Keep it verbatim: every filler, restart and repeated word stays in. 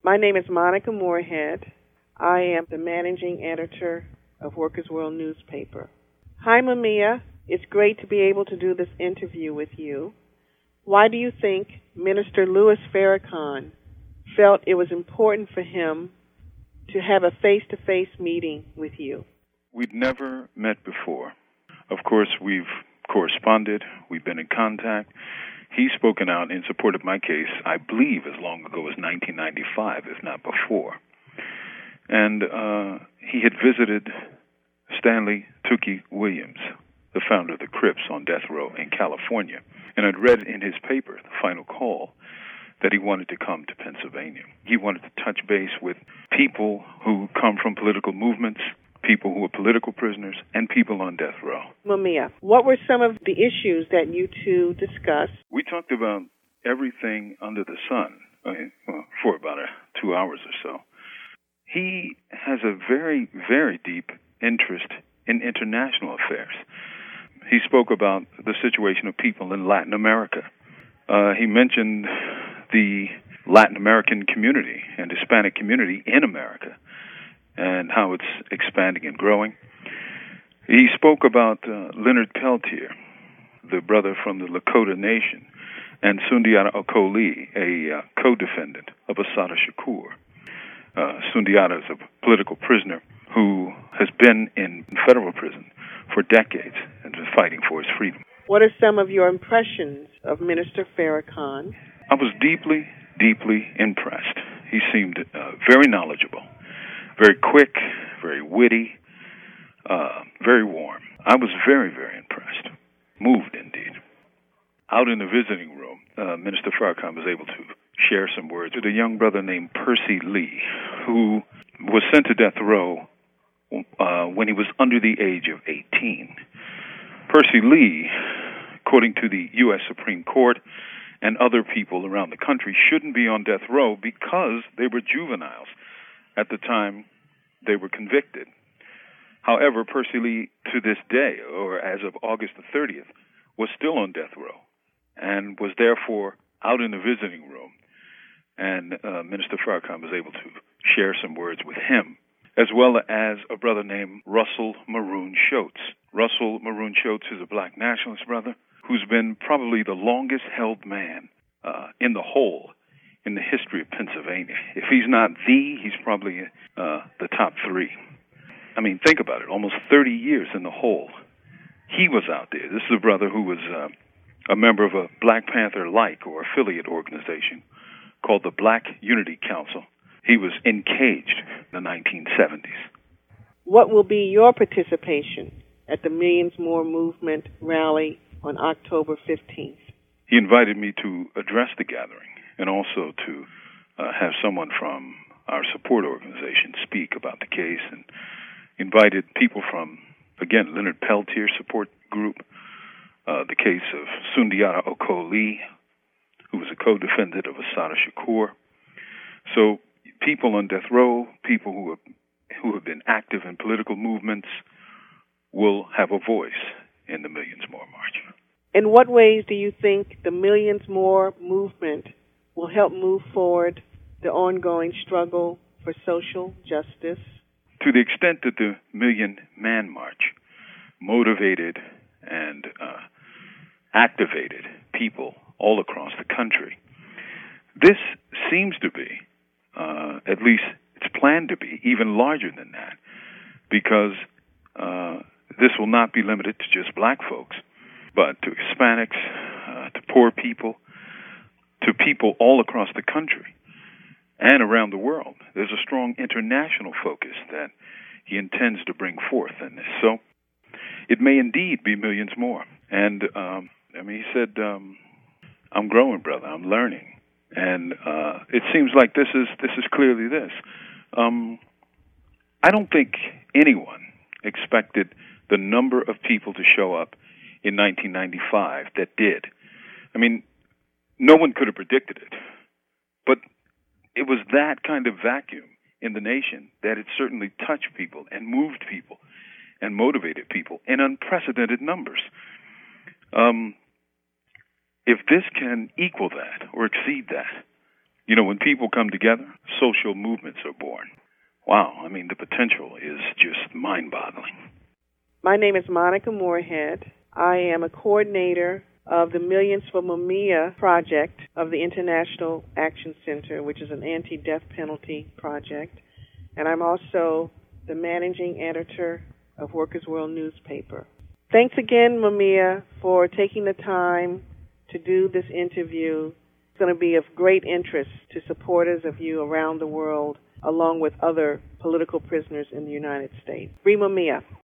My name is Monica Moorhead. I am the managing editor of Workers World newspaper. Hi, Mumia. It's great to be able to do this interview with you. Why do you think Minister Louis Farrakhan felt it was important for him to have a face-to-face meeting with you? We'd never met before. Of course, we've corresponded. We've been in contact. He's spoken out in support of my case, I believe, as long ago as nineteen ninety-five, if not before. And uh, he had visited Stanley Tookie Williams, the founder of the Crips on death row in California. And I'd read in his paper, The Final Call, that he wanted to come to Pennsylvania. He wanted to touch base with people who come from political movements, people who are political prisoners, and people on death row. Mumia, what were some of the issues that you two discussed? We talked about everything under the sun uh, well, for about uh, two hours or so. He has a very, very deep interest in international affairs. He spoke about the situation of people in Latin America. Uh, he mentioned the Latin American community and Hispanic community in America and how it's expanding and growing. He spoke about uh, Leonard Peltier, the brother from the Lakota Nation, and Sundiata Acoli, a uh, co-defendant of Assata Shakur. Uh, Sundiata is a political prisoner who has been in federal prison for decades and is fighting for his freedom. What are some of your impressions of Minister Farrakhan? I was deeply, deeply impressed. He seemed uh, very knowledgeable, very quick, very witty, uh, very warm. I was very, very impressed, moved indeed. Out in the visiting room, uh, Minister Farrakhan was able to share some words with a young brother named Percy Lee, who was sent to death row uh, when he was under the age of eighteen. Percy Lee, according to the U S Supreme Court and other people around the country, shouldn't be on death row because they were juveniles at the time they were convicted. However, Percy Lee, to this day, or as of August the thirtieth, was still on death row and was therefore out in the visiting room. And uh, Minister Farrakhan was able to share some words with him, as well as a brother named Russell Maroon Shoatz. Russell Maroon Shoatz is a black nationalist brother who's been probably the longest-held man uh, in the whole in the history of Pennsylvania. If he's not the, he's probably uh, the top three. I mean, think about it, almost thirty years in the hole. He was out there. This is a brother who was uh, a member of a Black Panther-like or affiliate organization called the Black Unity Council. He was encaged in the nineteen seventies. What will be your participation at the Millions More Movement rally on October fifteenth? He invited me to address the gathering and also to uh, have someone from our support organization speak about the case, and invited people from, again, Leonard Peltier support group, uh, the case of Sundiata Acoli, who was a co-defendant of Assata Shakur. So people on death row, people who have, who have been active in political movements will have a voice in the Millions More March. In what ways do you think the Millions More movement will help move forward the ongoing struggle for social justice? To the extent that the Million Man March motivated and uh, activated people all across the country, this seems to be, uh, at least it's planned to be, even larger than that, because uh, this will not be limited to just black folks, but to Hispanics, uh, to poor people, to people all across the country and around the world. There's a strong international focus that he intends to bring forth in this. So it may indeed be millions more. And, um, I mean, he said, um, I'm growing, brother. I'm learning. And uh, it seems like this is this is clearly this. Um, I don't think anyone expected the number of people to show up in nineteen ninety-five that did. I mean, no one could have predicted it. But it was that kind of vacuum in the nation that it certainly touched people and moved people and motivated people in unprecedented numbers. Um, if this can equal that or exceed that, You know, when people come together, social movements are born. Wow, I mean, the potential is just mind-boggling. My name is Monica Moorhead. I am a coordinator of the Millions for Mumia project of the International Action Center, which is an anti-death penalty project. And I'm also the managing editor of Workers' World newspaper. Thanks again, Mumia, for taking the time to do this interview. It's going to be of great interest to supporters of you around the world, along with other political prisoners in the United States. Free Mumia.